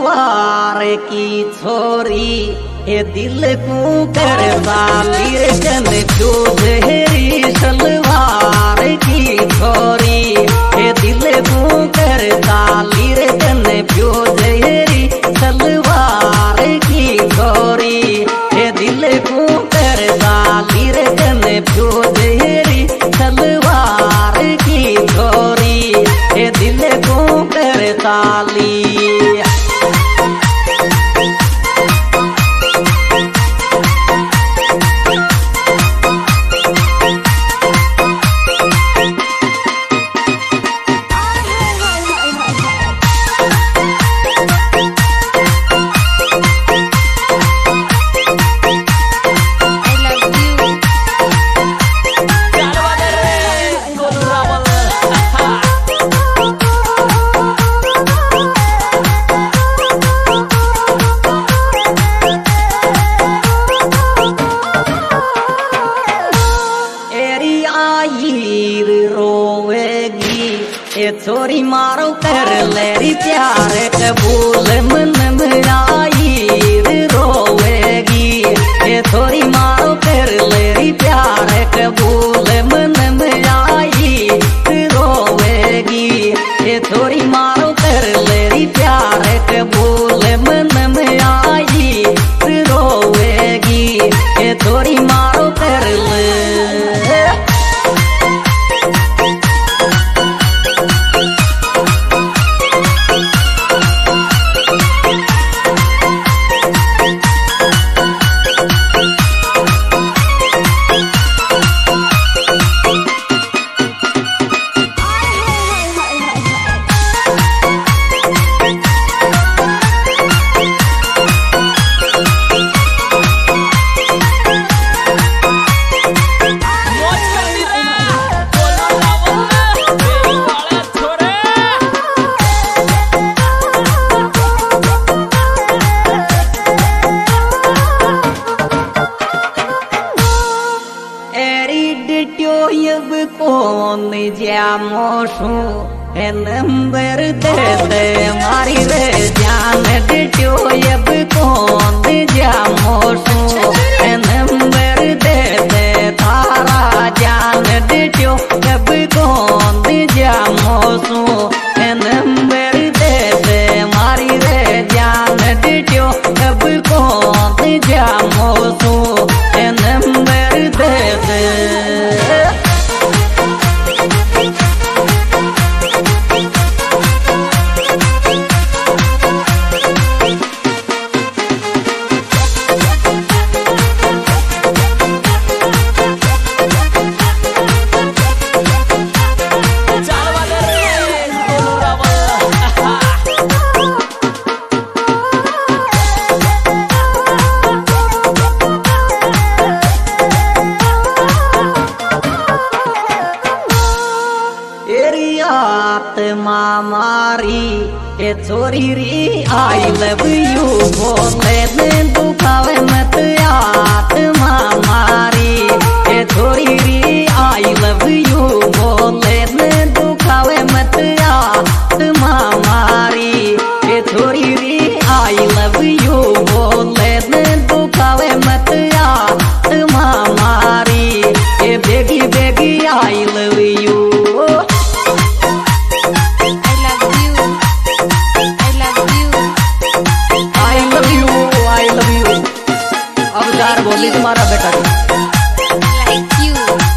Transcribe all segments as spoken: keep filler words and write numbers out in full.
सलवार की छोरी ये दिल को करता लीर जन जो जहरी सलवार की छोरी ये दिल को करता लीर जन जो जहरी सलवार की छोरी ये दिल को करता लीर जन जो जहरी सलवार की छोरी ये दिल को करता ली। छोरी मारो कर लेरी प्यार कबूल मन में आई रोवेगी ये छोरी मारो कर लेरी प्यार कबूल मन में आई रोवेगी ये छोरी मारो कर लेरी प्यार कबूल मन में आई रोवेगी ये छोरी मारो कर ले। कौन जामोशू नंबर दे दे मारी रे जान डिट्यो अब कौन जामोशू नंबर दे दे थारा जान डिट्यो अब कौन जामोशू नंबर दे दे मारी रे जान डिट्यो अब कौन जामोशू नंबर दे दे। मारी ये छोरी री आई लव यू बोले ने दुखावे मत आत्मा मारी ये छोरी री आई लव यू बोले ने दुखावे मत आत्मा मारी ये छोरी री आई लव यू बोले ने दुखावे मत आत्मा मारी ये बेगी बेगी आई लव यू। बोली तुम्हारा बेटा like you।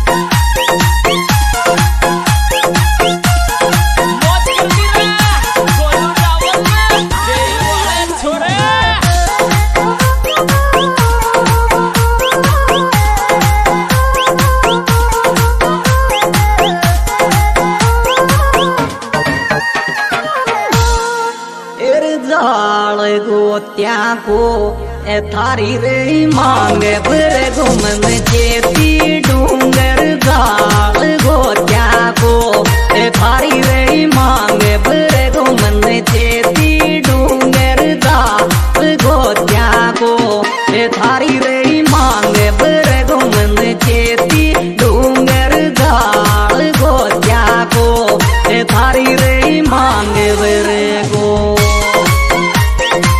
गोत्या को ए थारी रे मांगे बरे घुमन चेती डूंगर गाल गोत्या को ए थारी रे मांगे बरे घुमन चेती डूंगर गाल गोत्या को ए थारी रे मांगे बरे घुमन चेती डूंगर गाल गोत्या को ए थारी रे मांगे बरे गो।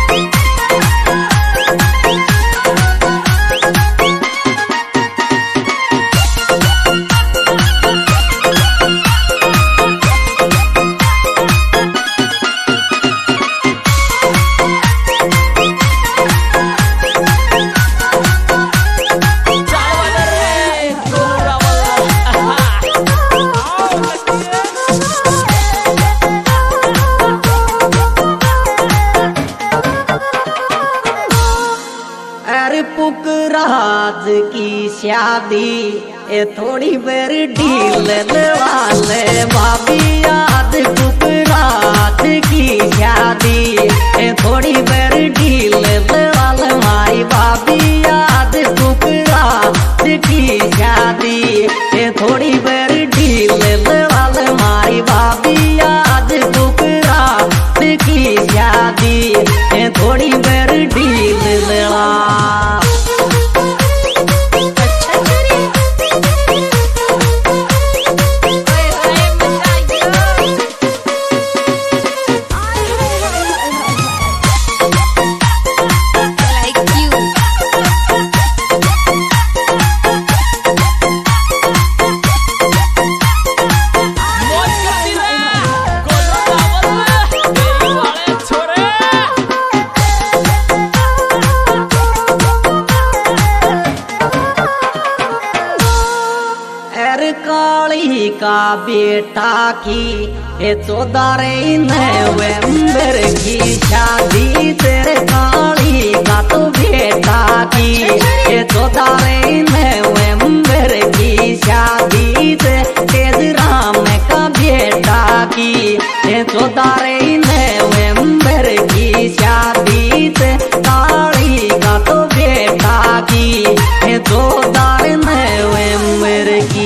शादी ए थोड़ी बेर ढील वाले भाभी याद कुकरात की शादी ए थोड़ी बेर ढील वाले माई भाभी याद कुकरात की शादी ए थोड़ी बेर ढील वाले माई भाभी याद कुकरात की शादी ए थोड़ी बेर ढील लेला काली का बेटा की ए चौदह नवंबर की शादी तेरे काली का तो बेटा की ए चौदह नवंबर की शादी तेज राम का बेटा की ए चौदह नवंबर की शादी काली का तो बेटा की ए चौदह नवंबर की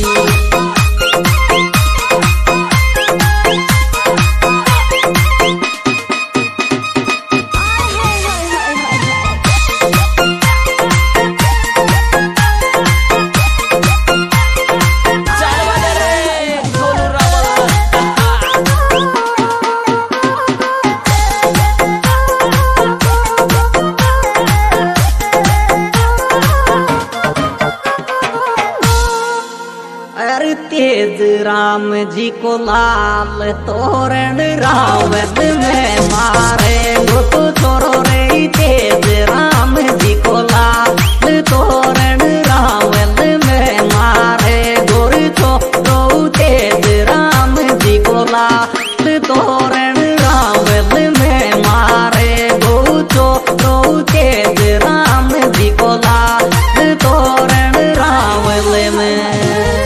तेज राम जी को लाल तोरण रावण में मारे वो तो छोरो रे तेज राम जी को लाल तोरण रावण में मारे गोर छोरो तेज राम जी को लाल तोरण रावण में मारे गो छोरो तेज राम जी को लाल तोरण रावण में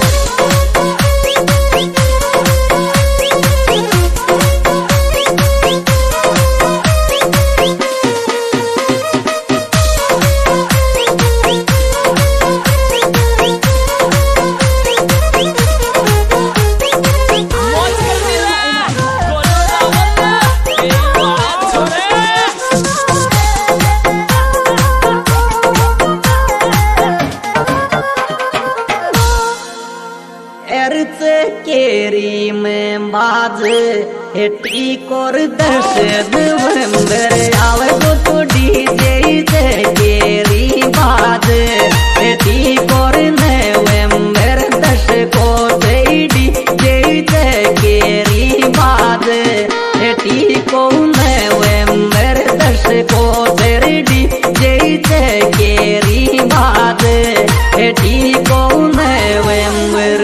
केरी में बाज हेटी कोर दस नवंबर आवे गो तो डीजे केरी बाज हेटी कोर नवंबर दस को डीजे केरी बाज हेटी को नवंबर दस को डीजे केरी बाज हेटी को नवंबर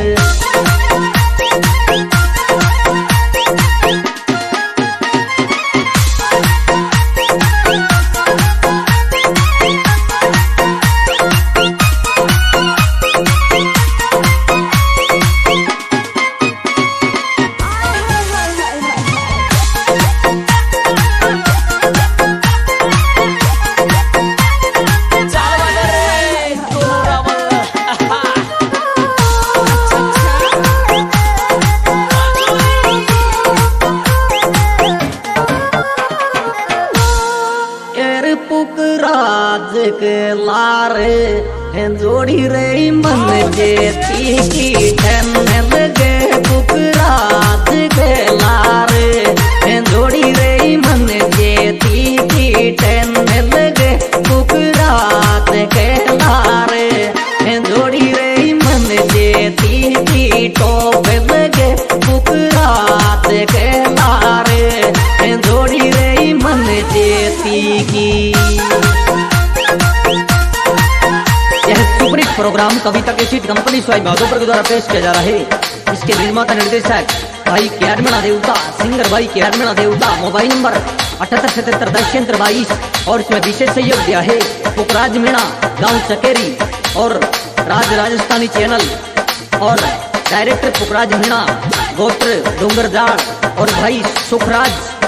राज के लार जोड़ी रे मन जेती की ठन लगे पुकराज के लार जोड़ी रे मन जेती की ठन लगे पुकराज के लार जोड़ी रे मन जेती की टोप लगे पुकराज के लार जोड़ी रे मन जेती की प्रोग्राम कविता के सीट कंपनी स्वाई बहादुर के द्वारा पेश किया जा रहा है। इसके निर्माता निर्देशक भाई केआरमेणा देवता, सिंगर भाई केआरमेणा देवता। मोबाइल नंबर अठहत्तर सतहत्तर दस बाईस और इसमें विशेष सहयोग दिया है पुखराज मीणा गाँव चकेरी। और राज राजस्थानी चैनल और डायरेक्टर पुखराज मीणा, गोत्र डोंगरजाड़ और भाई सुखराज